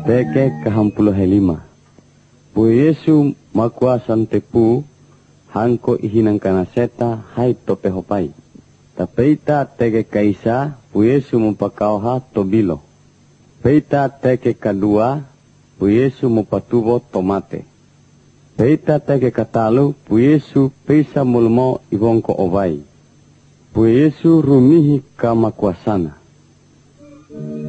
Teke ke-25. Pu Yesu makuasan tepu hangko ihinang kanaseta hai tope hopai. Tapeita teke kaisa pu Yesu mupakauha tobilo. Peita teke kadua pu Yesu mupatubo tomate. Peita teke katalu pu Yesu peisa mulmo ibongko ovai. Pu Yesu rumihi kamakuasana.